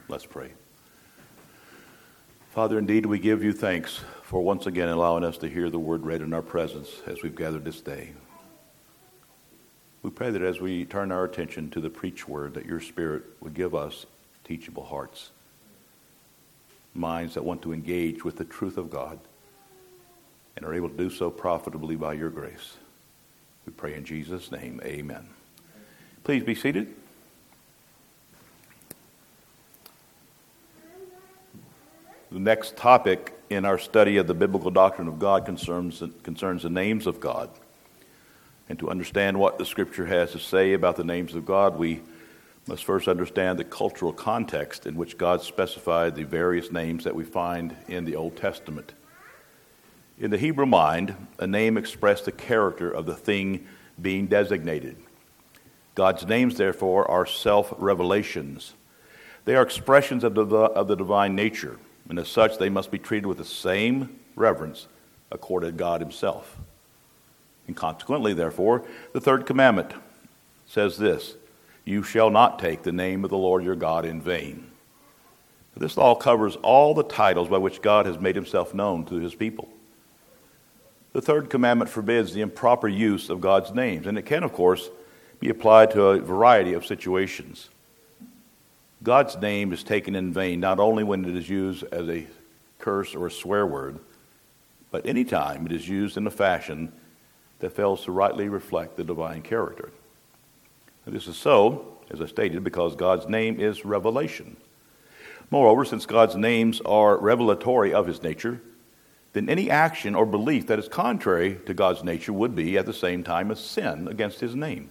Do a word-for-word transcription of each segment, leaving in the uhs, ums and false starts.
Let's pray. Father, indeed we give you thanks for once again allowing us to hear the word read in our presence as we've gathered this day. We pray that as we turn our attention to the preached word, that your Spirit would give us teachable hearts, minds that want to engage with the truth of God and are able to do so profitably by your grace. We pray in Jesus' name, amen. Please be seated. The next topic in our study of the biblical doctrine of God concerns, concerns the names of God. And to understand what the Scripture has to say about the names of God, we must first understand the cultural context in which God specified the various names that we find in the Old Testament. In the Hebrew mind, a name expressed the character of the thing being designated. God's names, therefore, are self-revelations. They are expressions of the, of the divine nature, and as such, they must be treated with the same reverence accorded to God himself. And consequently, therefore, the third commandment says this: you shall not take the name of the Lord your God in vain. This law covers all the titles by which God has made himself known to his people. The third commandment forbids the improper use of God's names, and it can, of course, be applied to a variety of situations. God's name is taken in vain not only when it is used as a curse or a swear word, but any time it is used in a fashion that fails to rightly reflect the divine character. And this is so, as I stated, because God's name is revelation. Moreover, since God's names are revelatory of his nature, then any action or belief that is contrary to God's nature would be at the same time a sin against his name.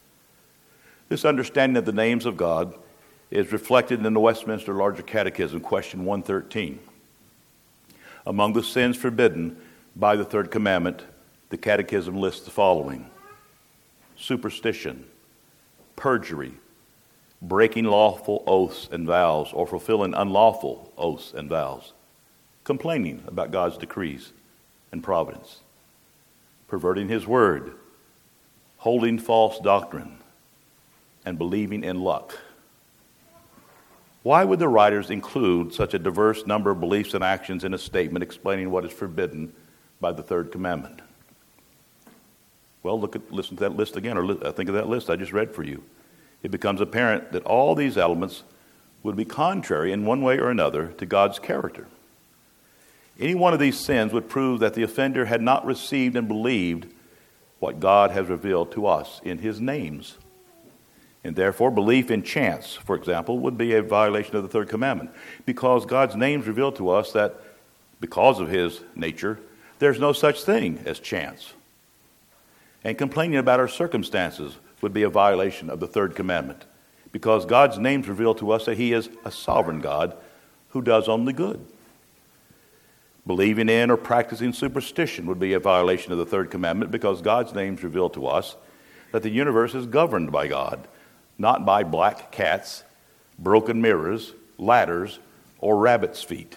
This understanding of the names of God is reflected in the Westminster Larger Catechism, question one thirteen. Among the sins forbidden by the third commandment, the Catechism lists the following: superstition, perjury, breaking lawful oaths and vows or fulfilling unlawful oaths and vows, complaining about God's decrees and providence, perverting his word, holding false doctrine, and believing in luck. Why would the writers include such a diverse number of beliefs and actions in a statement explaining what is forbidden by the third commandment? Well, look at, listen to that list again, or li- think of that list I just read for you. It becomes apparent that all these elements would be contrary in one way or another to God's character. Any one of these sins would prove that the offender had not received and believed what God has revealed to us in his names. And therefore, belief in chance, for example, would be a violation of the third commandment, because God's names reveal to us that because of his nature, there's no such thing as chance. And complaining about our circumstances would be a violation of the third commandment, because God's names reveal to us that he is a sovereign God who does only good. Believing in or practicing superstition would be a violation of the third commandment, because God's names reveal to us that the universe is governed by God, not by black cats, broken mirrors, ladders, or rabbit's feet.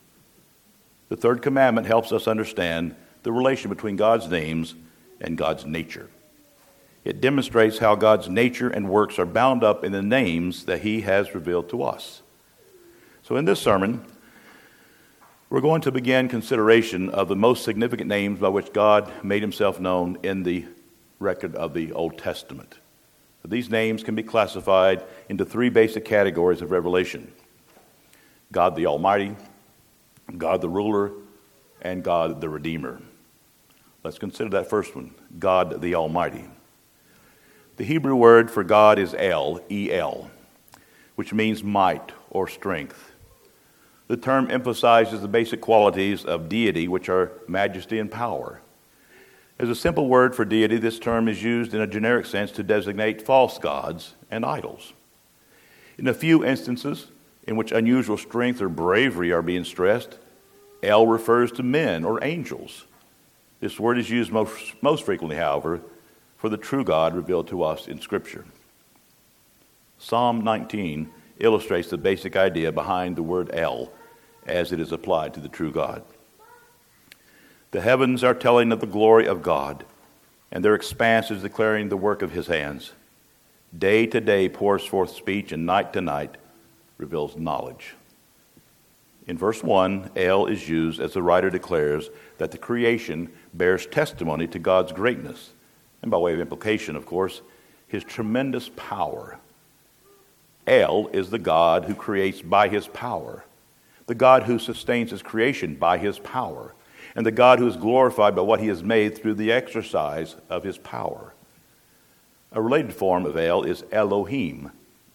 The third commandment helps us understand the relation between God's names and God's nature. It demonstrates how God's nature and works are bound up in the names that he has revealed to us. So in this sermon, we're going to begin consideration of the most significant names by which God made himself known in the record of the Old Testament. These names can be classified into three basic categories of revelation: God the Almighty, God the Ruler, and God the Redeemer. Let's consider that first one, God the Almighty. The Hebrew word for God is El, E L, which means might or strength. The term emphasizes the basic qualities of deity, which are majesty and power. As a simple word for deity, this term is used in a generic sense to designate false gods and idols. In a few instances in which unusual strength or bravery are being stressed, El refers to men or angels. This word is used most, most frequently, however, for the true God revealed to us in Scripture. Psalm nineteen illustrates the basic idea behind the word El as it is applied to the true God. The heavens are telling of the glory of God, and their expanse is declaring the work of his hands. Day to day pours forth speech, and night to night reveals knowledge. In verse one, El is used as the writer declares that the creation bears testimony to God's greatness, and by way of implication, of course, his tremendous power. El is the God who creates by his power, the God who sustains his creation by his power, and the God who is glorified by what he has made through the exercise of his power. A related form of El is Elohim.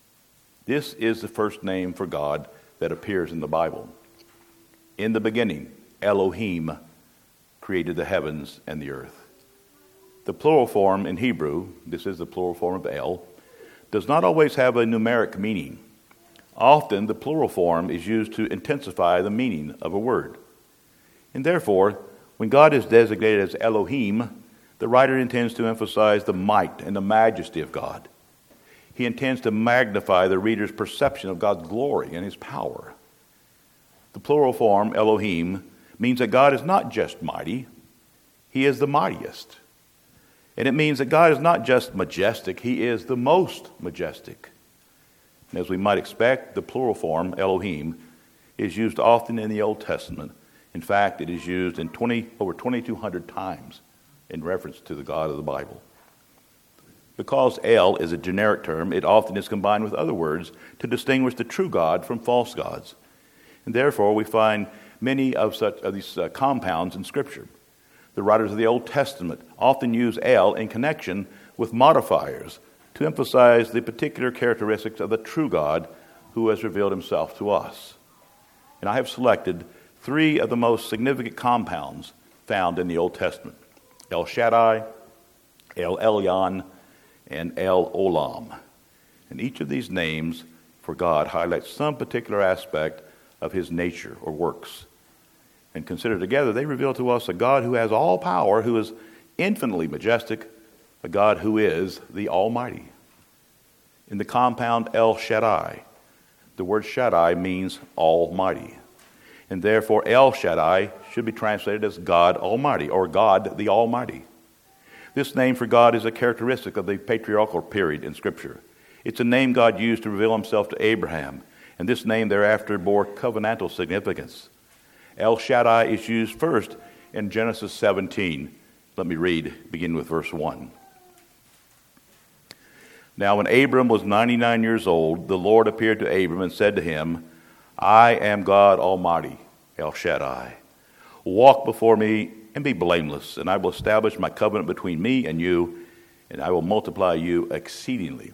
This is the first name for God that appears in the Bible. In the beginning, Elohim created the heavens and the earth. The plural form in Hebrew, this is the plural form of El, does not always have a numeric meaning. Often the plural form is used to intensify the meaning of a word. And therefore, when God is designated as Elohim, the writer intends to emphasize the might and the majesty of God. He intends to magnify the reader's perception of God's glory and his power. The plural form, Elohim, means that God is not just mighty, he is the mightiest. And it means that God is not just majestic, he is the most majestic. And as we might expect, the plural form, Elohim, is used often in the Old Testament. In fact, it is used in twenty, over twenty-two hundred times in reference to the God of the Bible. Because El is a generic term, it often is combined with other words to distinguish the true God from false gods. And therefore, we find many of such of these uh, compounds in Scripture. The writers of the Old Testament often use El in connection with modifiers to emphasize the particular characteristics of the true God who has revealed himself to us. And I have selected three of the most significant compounds found in the Old Testament: El Shaddai, El Elyon, and El Olam. And each of these names for God highlights some particular aspect of his nature or works. And considered together, they reveal to us a God who has all power, who is infinitely majestic, a God who is the Almighty. In the compound El Shaddai, the word Shaddai means Almighty. And therefore El Shaddai should be translated as God Almighty, or God the Almighty. This name for God is a characteristic of the patriarchal period in Scripture. It's a name God used to reveal himself to Abraham, and this name thereafter bore covenantal significance. El Shaddai is used first in Genesis seventeen. Let me read, beginning with verse one. Now when Abram was ninety-nine years old, the Lord appeared to Abram and said to him, I am God Almighty, El Shaddai. Walk before me and be blameless, and I will establish my covenant between me and you, and I will multiply you exceedingly.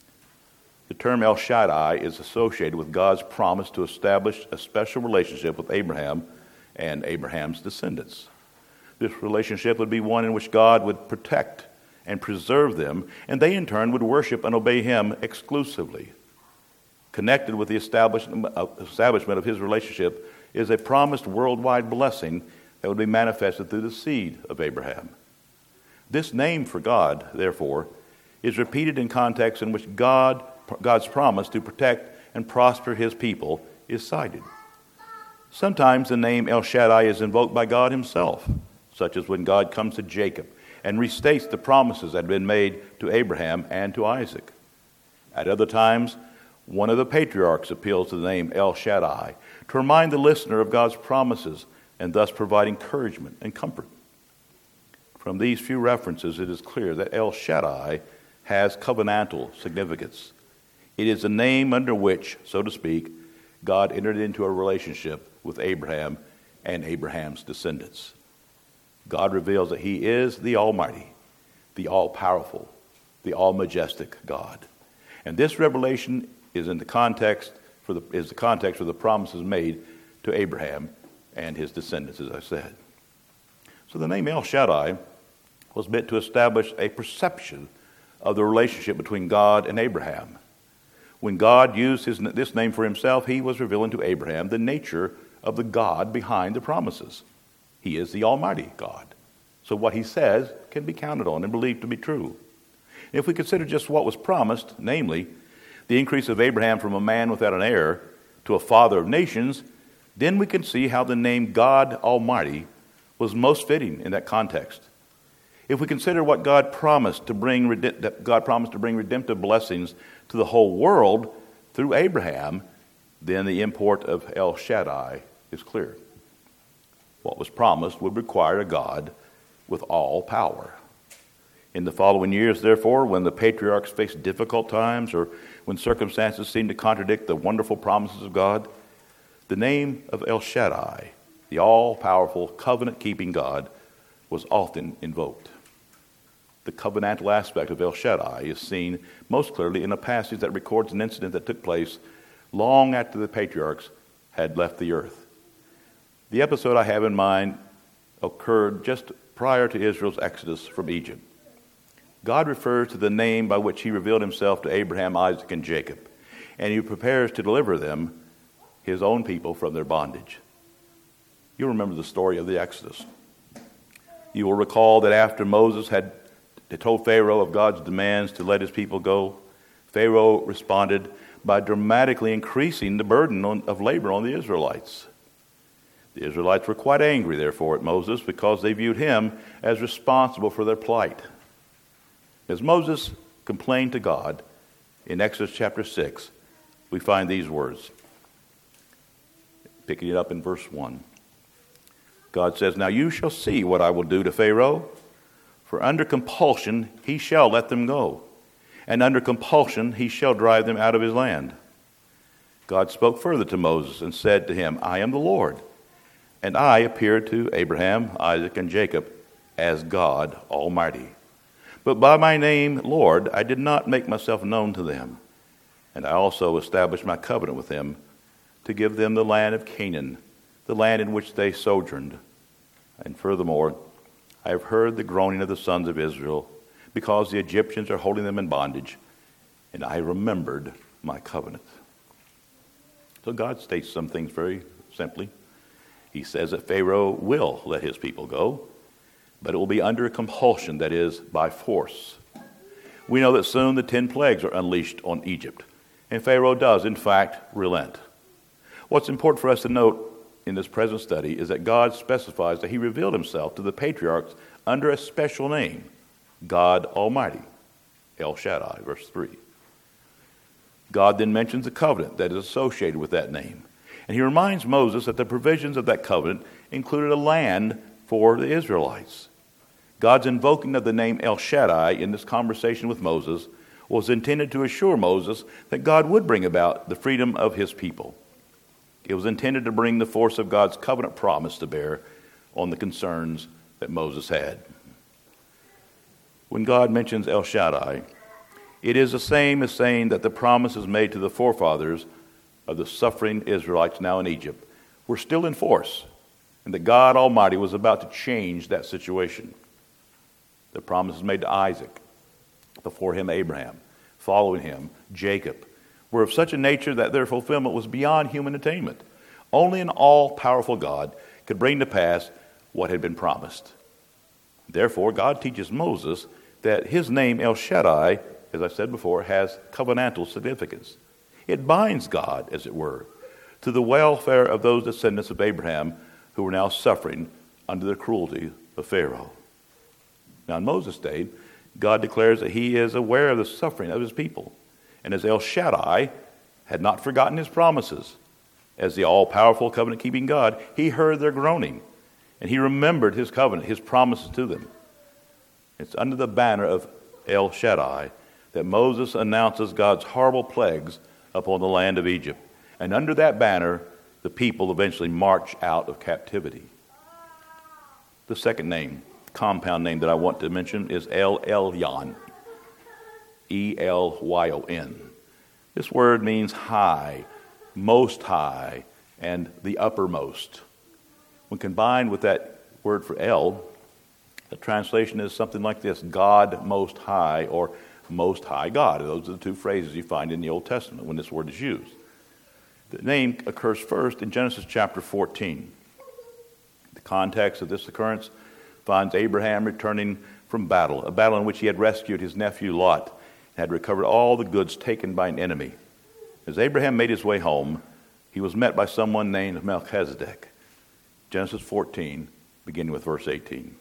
The term El Shaddai is associated with God's promise to establish a special relationship with Abraham and Abraham's descendants. This relationship would be one in which God would protect and preserve them, and they in turn would worship and obey him exclusively. Connected with the establishment of his relationship is a promised worldwide blessing that would be manifested through the seed of Abraham. This name for God, therefore, is repeated in contexts in which God, God's promise to protect and prosper his people is cited. Sometimes the name El Shaddai is invoked by God himself, such as when God comes to Jacob and restates the promises that had been made to Abraham and to Isaac. At other times, one of the patriarchs appeals to the name El Shaddai to remind the listener of God's promises and thus provide encouragement and comfort. From these few references, it is clear that El Shaddai has covenantal significance. It is the name under which, so to speak, God entered into a relationship with Abraham and Abraham's descendants. God reveals that he is the Almighty, the all-powerful, the all-majestic God. And this revelation is in the context for the is the context for the promises made to Abraham and his descendants, as I said. So the name El Shaddai was meant to establish a perception of the relationship between God and Abraham. When God used his, this name for himself, he was revealing to Abraham the nature of the God behind the promises. He is the Almighty God. So what he says can be counted on and believed to be true. If we consider just what was promised, namely, the increase of Abraham from a man without an heir to a father of nations, then we can see how the name God Almighty was most fitting in that context. If we consider what God promised to bring, God promised to bring redemptive blessings to the whole world through Abraham, then the import of El Shaddai is clear. What was promised would require a God with all power. In the following years, therefore, when the patriarchs faced difficult times or when circumstances seemed to contradict the wonderful promises of God, the name of El Shaddai, the all-powerful, covenant-keeping God, was often invoked. The covenantal aspect of El Shaddai is seen most clearly in a passage that records an incident that took place long after the patriarchs had left the earth. The episode I have in mind occurred just prior to Israel's exodus from Egypt. God refers to the name by which he revealed himself to Abraham, Isaac, and Jacob, and he prepares to deliver them, his own people, from their bondage. You remember the story of the Exodus. You will recall that after Moses had told Pharaoh of God's demands to let his people go, Pharaoh responded by dramatically increasing the burden on, of labor on the Israelites. The Israelites were quite angry, therefore, at Moses because they viewed him as responsible for their plight. As Moses complained to God in Exodus chapter six, we find these words. Picking it up in verse one. God says, "Now you shall see what I will do to Pharaoh, for under compulsion he shall let them go, and under compulsion he shall drive them out of his land." God spoke further to Moses and said to him, "I am the Lord, and I appeared to Abraham, Isaac, and Jacob as God Almighty. But by my name, Lord, I did not make myself known to them. And I also established my covenant with them to give them the land of Canaan, the land in which they sojourned. And furthermore, I have heard the groaning of the sons of Israel, because the Egyptians are holding them in bondage, and I remembered my covenant." So God states some things very simply. He says that Pharaoh will let his people go, but it will be under compulsion, that is, by force. We know that soon the ten plagues are unleashed on Egypt, and Pharaoh does, in fact, relent. What's important for us to note in this present study is that God specifies that he revealed himself to the patriarchs under a special name, God Almighty, El Shaddai, verse three. God then mentions the covenant that is associated with that name, and he reminds Moses that the provisions of that covenant included a land for the Israelites. God's invoking of the name El Shaddai in this conversation with Moses was intended to assure Moses that God would bring about the freedom of his people. It was intended to bring the force of God's covenant promise to bear on the concerns that Moses had. When God mentions El Shaddai, it is the same as saying that the promises made to the forefathers of the suffering Israelites now in Egypt were still in force, and that God Almighty was about to change that situation. The promises made to Isaac, before him Abraham, following him Jacob, were of such a nature that their fulfillment was beyond human attainment. Only an all-powerful God could bring to pass what had been promised. Therefore, God teaches Moses that his name El Shaddai, as I said before, has covenantal significance. It binds God, as it were, to the welfare of those descendants of Abraham who were now suffering under the cruelty of Pharaoh. Now, in Moses' day, God declares that he is aware of the suffering of his people. And as El Shaddai had not forgotten his promises, as the all-powerful covenant-keeping God, he heard their groaning, and he remembered his covenant, his promises to them. It's under the banner of El Shaddai that Moses announces God's horrible plagues upon the land of Egypt. And under that banner, the people eventually march out of captivity. The second name, compound name that I want to mention is El Elyon, E L Y O N. This word means high, most high, and the uppermost. When combined with that word for El, the translation is something like this: God Most High, or Most High God. Those are the two phrases you find in the Old Testament when this word is used. The name occurs first in Genesis chapter fourteen. The context of this occurrence finds Abraham returning from battle, a battle in which he had rescued his nephew Lot and had recovered all the goods taken by an enemy. As Abraham made his way home, he was met by someone named Melchizedek. Genesis fourteen, beginning with verse eighteen.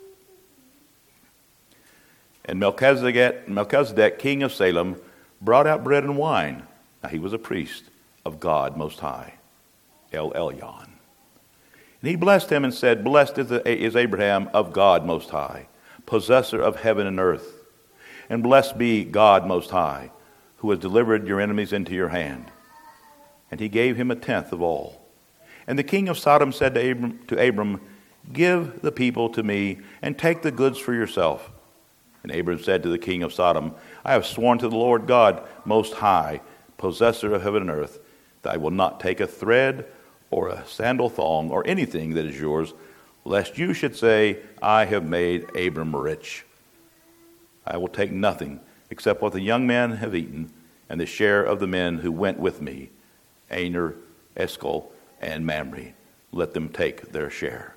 And Melchizedek, Melchizedek, king of Salem, brought out bread and wine. Now he was a priest, of God Most High, El Elyon. And he blessed him and said, Blessed is Abraham of God Most High, possessor of heaven and earth. And blessed be God Most High, who has delivered your enemies into your hand. And he gave him a tenth of all. And the king of Sodom said to Abram, to Abram, Give the people to me, and take the goods for yourself. And Abram said to the king of Sodom, I have sworn to the Lord God Most High, possessor of heaven and earth, that I will not take a thread or a sandal thong or anything that is yours, lest you should say, I have made Abram rich. I will take nothing except what the young men have eaten, and the share of the men who went with me, Aner, Eshcol, and Mamre. Let them take their share.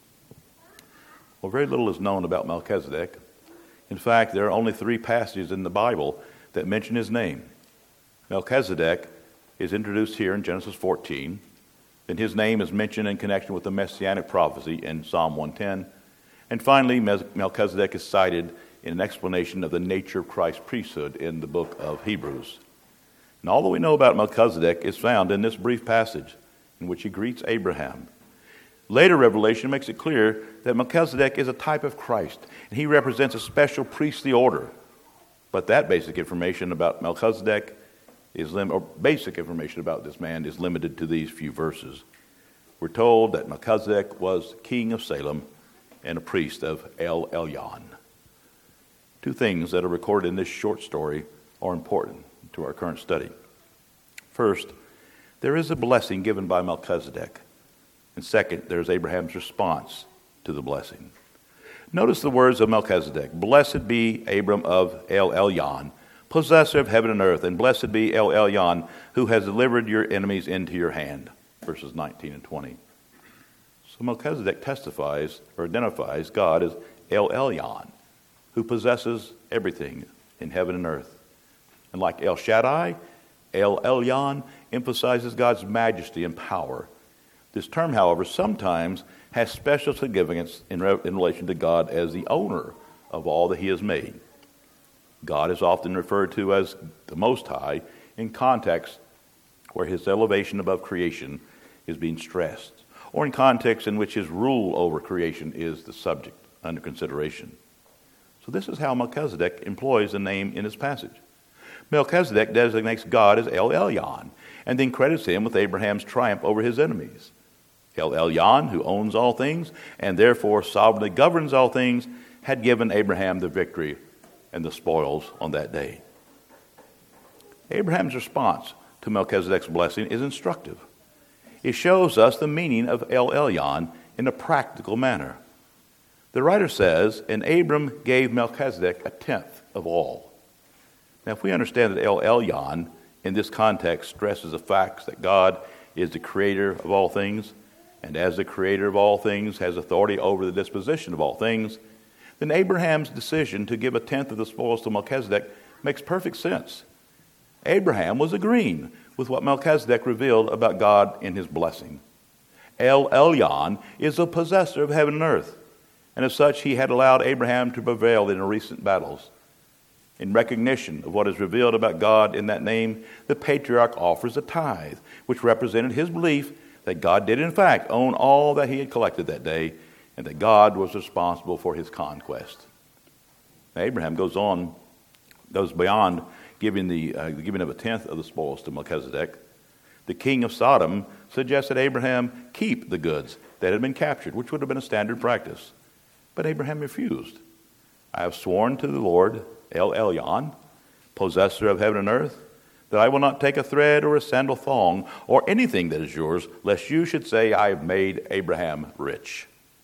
Well, very little is known about Melchizedek. In fact, there are only three passages in the Bible that mention his name. Melchizedek is introduced here in Genesis fourteen. Then his name is mentioned in connection with the Messianic prophecy in Psalm one ten. And finally, Melchizedek is cited in an explanation of the nature of Christ's priesthood in the book of Hebrews. And all that we know about Melchizedek is found in this brief passage in which he greets Abraham. Later revelation makes it clear that Melchizedek is a type of Christ, and he represents a special priestly order. But that basic information about Melchizedek is lim- or basic information about this man is limited to these few verses. We're told that Melchizedek was king of Salem and a priest of El Elyon. Two things that are recorded in this short story are important to our current study. First, there is a blessing given by Melchizedek. And second, there's Abraham's response to the blessing. Notice the words of Melchizedek. Blessed be Abram of El Elyon, possessor of heaven and earth, and blessed be El Elyon, who has delivered your enemies into your hand. Verses nineteen and twenty. So Melchizedek testifies or identifies God as El Elyon, who possesses everything in heaven and earth. And like El Shaddai, El Elyon emphasizes God's majesty and power. This term, however, sometimes has special significance in, re- in relation to God as the owner of all that he has made. God is often referred to as the Most High in contexts where his elevation above creation is being stressed, or in contexts in which his rule over creation is the subject under consideration. So this is how Melchizedek employs the name in this passage. Melchizedek designates God as El Elyon, and then credits him with Abraham's triumph over his enemies. El Elyon, who owns all things, and therefore sovereignly governs all things, had given Abraham the victory and the spoils on that day. Abraham's response to Melchizedek's blessing is instructive. It shows us the meaning of El Elyon in a practical manner. The writer says, and Abram gave Melchizedek a tenth of all. Now, if we understand that El Elyon in this context stresses the fact that God is the creator of all things, and as the creator of all things has authority over the disposition of all things, then Abraham's decision to give a tenth of the spoils to Melchizedek makes perfect sense. Abraham was agreeing with what Melchizedek revealed about God in his blessing. El Elyon is the possessor of heaven and earth, and as such he had allowed Abraham to prevail in recent battles. In recognition of what is revealed about God in that name, the patriarch offers a tithe, which represented his belief that God did in fact own all that he had collected that day, and that God was responsible for his conquest. Now, Abraham goes on, goes beyond giving the, uh, the giving of a tenth of the spoils to Melchizedek. The king of Sodom suggested Abraham keep the goods that had been captured, which would have been a standard practice. But Abraham refused. I have sworn to the Lord, El Elyon, possessor of heaven and earth, that I will not take a thread or a sandal thong or anything that is yours, lest you should say, I have made Abraham rich.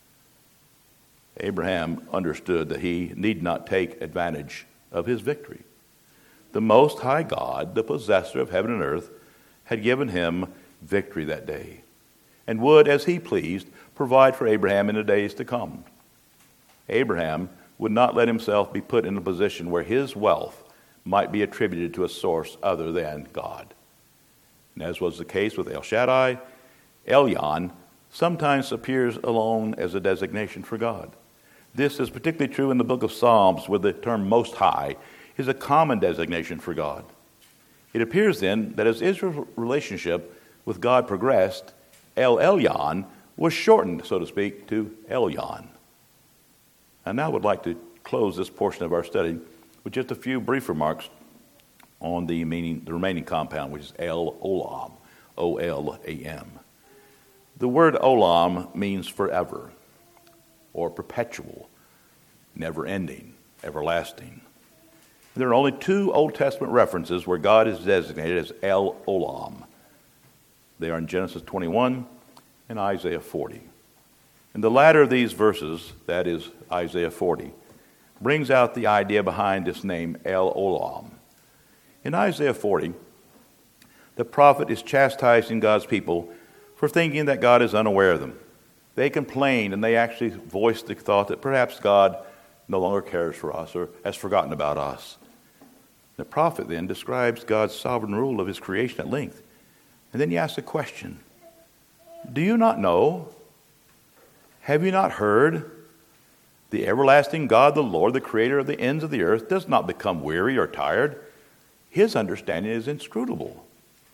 Abraham understood that he need not take advantage of his victory. The Most High God, the possessor of heaven and earth, had given him victory that day, and would, as he pleased, provide for Abraham in the days to come. Abraham would not let himself be put in a position where his wealth might be attributed to a source other than God. And as was the case with El Shaddai, Elyon sometimes appears alone as a designation for God. This is particularly true in the book of Psalms, where the term Most High is a common designation for God. It appears then that as Israel's relationship with God progressed, El Elyon was shortened, so to speak, to Elyon. And now I would like to close this portion of our study with just a few brief remarks on the meaning, the remaining compound, which is El Olam, O L A M. The word Olam means forever, or perpetual, never-ending, everlasting. There are only two Old Testament references where God is designated as El Olam. They are in Genesis twenty-one and Isaiah forty. And the latter of these verses, that is Isaiah forty, brings out the idea behind this name El Olam. In Isaiah forty, the prophet is chastising God's people for thinking that God is unaware of them. They complain and they actually voice the thought that perhaps God no longer cares for us or has forgotten about us. The prophet then describes God's sovereign rule of his creation at length. And then he asks a question. Do you not know? Have you not heard? The everlasting God, the Lord, the creator of the ends of the earth, does not become weary or tired. His understanding is inscrutable.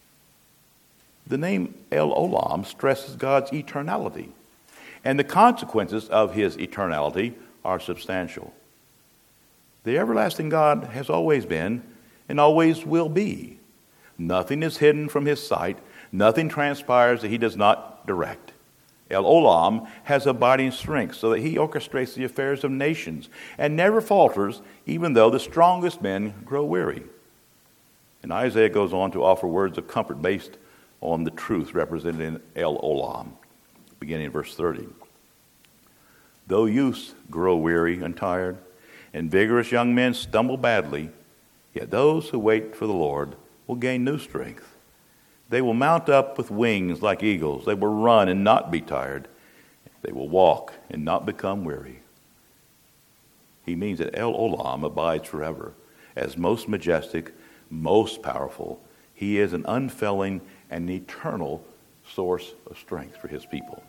The name El Olam stresses God's eternality, and the consequences of his eternality are substantial. The everlasting God has always been and always will be. Nothing is hidden from his sight. Nothing transpires that he does not direct. El Olam has abiding strength so that he orchestrates the affairs of nations and never falters even though the strongest men grow weary. And Isaiah goes on to offer words of comfort based on the truth represented in El Olam, beginning in verse thirty. Though youths grow weary and tired, and vigorous young men stumble badly, yet those who wait for the Lord will gain new strength. They will mount up with wings like eagles. They will run and not be tired. They will walk and not become weary. He means that El Olam abides forever. As most majestic, most powerful, he is an unfailing and eternal source of strength for his people.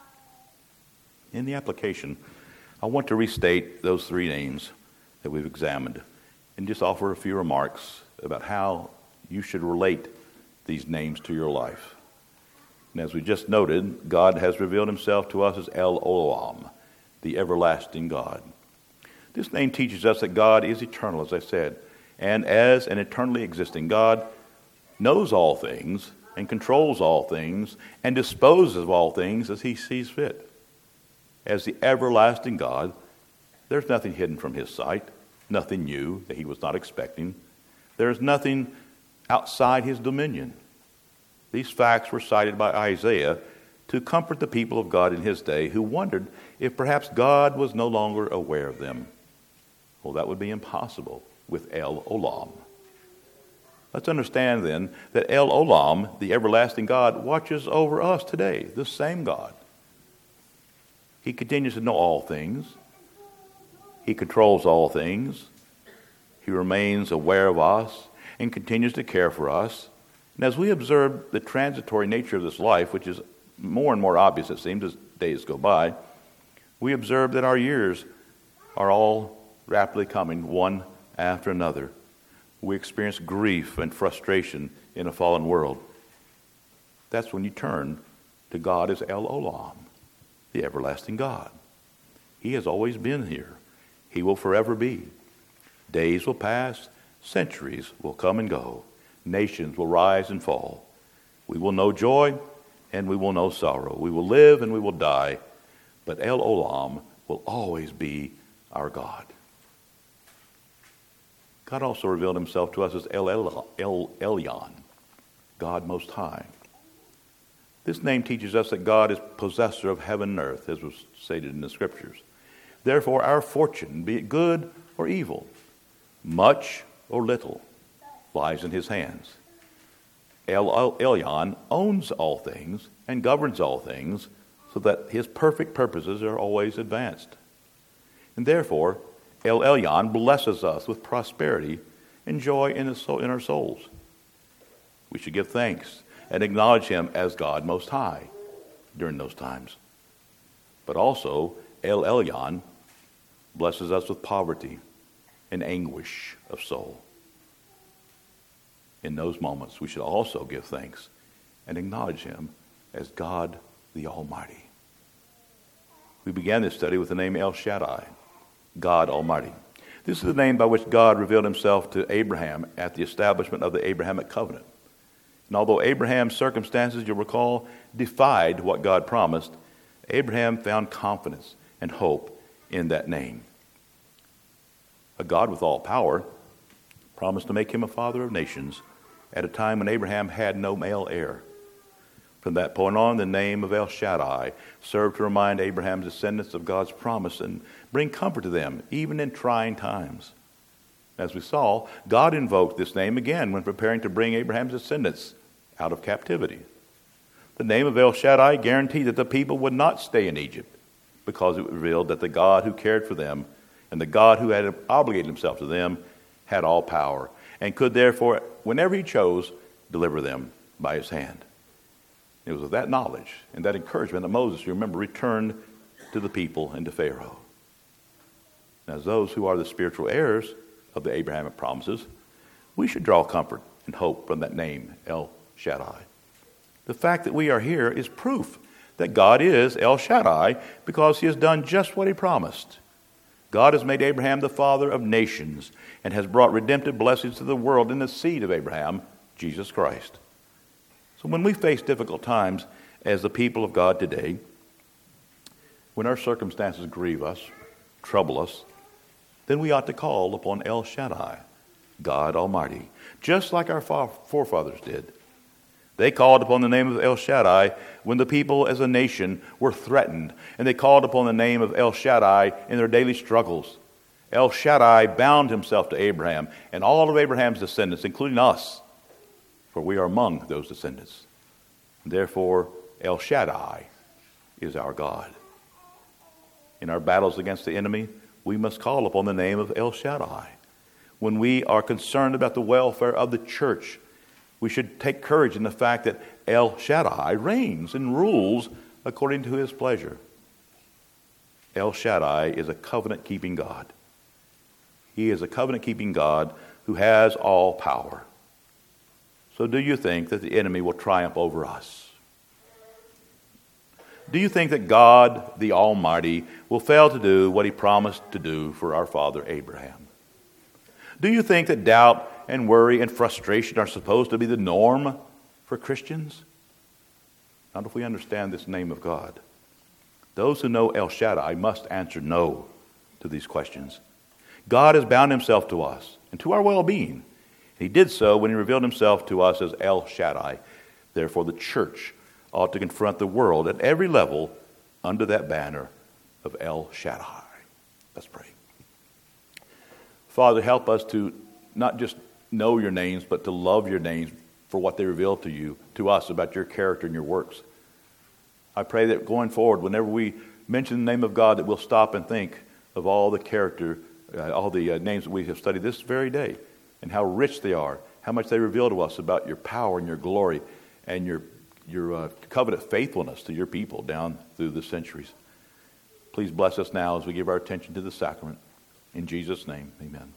In the application, I want to restate those three names that we've examined and just offer a few remarks about how you should relate these names to your life. And as we just noted, God has revealed himself to us as El Olam, the everlasting God. This name teaches us that God is eternal, as I said, and as an eternally existing God, knows all things and controls all things and disposes of all things as he sees fit. As the everlasting God, there's nothing hidden from his sight, nothing new that he was not expecting. There's nothing outside his dominion. These facts were cited by Isaiah to comfort the people of God in his day who wondered if perhaps God was no longer aware of them. Well, that would be impossible with El Olam. Let's understand then that El Olam, the everlasting God, watches over us today, the same God. He continues to know all things. He controls all things. He remains aware of us and continues to care for us. And as we observe the transitory nature of this life, which is more and more obvious, it seems, as days go by, we observe that our years are all rapidly coming, one after another. We experience grief and frustration in a fallen world. That's when you turn to God as El Olam, the everlasting God. He has always been here. He will forever be. Days will pass. Centuries will come and go. Nations will rise and fall. We will know joy and we will know sorrow. We will live and we will die. But El Olam will always be our God. God also revealed himself to us as El, El, El Elyon, God Most High. This name teaches us that God is possessor of heaven and earth, as was stated in the Scriptures. Therefore, our fortune, be it good or evil, much or little, lies in his hands. El Elyon owns all things and governs all things so that his perfect purposes are always advanced. And therefore, El Elyon blesses us with prosperity and joy in, the soul, in our souls. We should give thanks and acknowledge him as God Most High during those times. But also, El Elyon blesses us with poverty and anguish of soul. in those moments, we should also give thanks and acknowledge him as God the Almighty. We began this study with the name El Shaddai, God Almighty. This is the name by which God revealed himself to Abraham at the establishment of the Abrahamic covenant. And although Abraham's circumstances, you'll recall, defied what God promised, Abraham found confidence and hope in that name. A God with all power promised to make him a father of nations at a time when Abraham had no male heir. From that point on, the name of El Shaddai served to remind Abraham's descendants of God's promise and bring comfort to them, even in trying times. As we saw, God invoked this name again when preparing to bring Abraham's descendants out of captivity. The name of El Shaddai guaranteed that the people would not stay in Egypt because it revealed that the God who cared for them and the God who had obligated himself to them had all power and could therefore, whenever he chose, deliver them by his hand. It was with that knowledge and that encouragement that Moses, you remember, returned to the people and to Pharaoh. As those who are the spiritual heirs of the Abrahamic promises, we should draw comfort and hope from that name, El Shaddai. The fact that we are here is proof that God is El Shaddai because he has done just what he promised. God has made Abraham the father of nations and has brought redemptive blessings to the world in the seed of Abraham, Jesus Christ. So when we face difficult times as the people of God today, when our circumstances grieve us, trouble us, then we ought to call upon El Shaddai, God Almighty, just like our forefathers did. They called upon the name of El Shaddai when the people as a nation were threatened, and they called upon the name of El Shaddai in their daily struggles. El Shaddai bound himself to Abraham and all of Abraham's descendants, including us, for we are among those descendants. Therefore, El Shaddai is our God. In our battles against the enemy, we must call upon the name of El Shaddai. When we are concerned about the welfare of the church, we should take courage in the fact that El Shaddai reigns and rules according to his pleasure. El Shaddai is a covenant-keeping God. He is a covenant-keeping God who has all power. So do you think that the enemy will triumph over us? Do you think that God, the Almighty, will fail to do what he promised to do for our father Abraham? Do you think that doubt and worry and frustration are supposed to be the norm for Christians? Not if we understand this name of God. Those who know El Shaddai must answer no to these questions. God has bound himself to us and to our well-being. He did so when he revealed himself to us as El Shaddai. Therefore, the church ought to confront the world at every level under that banner of El Shaddai. Let's pray. Father, help us to not just know your names, but to love your names for what they reveal to you, to us, about your character and your works. I pray that going forward, whenever we mention the name of God, that we'll stop and think of all the character, uh, all the uh, names that we have studied this very day, and how rich they are, how much they reveal to us about your power and your glory and your, your uh, covenant faithfulness to your people down through the centuries. Please bless us now as we give our attention to the sacrament. In Jesus' name, amen.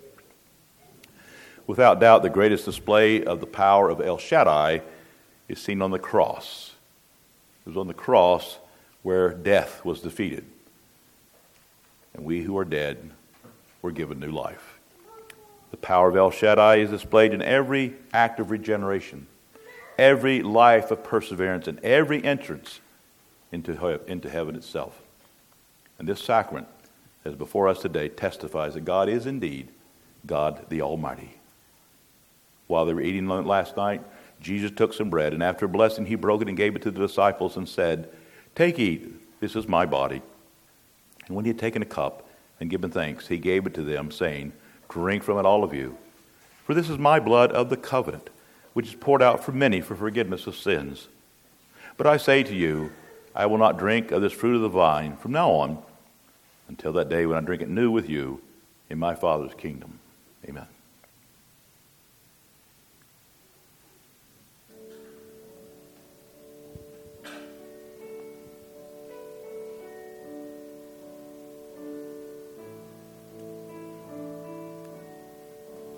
Without doubt, the greatest display of the power of El Shaddai is seen on the cross. It was on the cross where death was defeated. And we who are dead were given new life. The power of El Shaddai is displayed in every act of regeneration, every life of perseverance, and every entrance into, into heaven itself. And this sacrament that is before us today testifies that God is indeed God the Almighty. While they were eating last night, Jesus took some bread, and after blessing, he broke it and gave it to the disciples and said, "Take, eat, this is my body." And when he had taken a cup and given thanks, he gave it to them, saying, "Drink from it, all of you, for this is my blood of the covenant, which is poured out for many for forgiveness of sins. But I say to you, I will not drink of this fruit of the vine from now on, until that day when I drink it new with you in my Father's kingdom." Amen.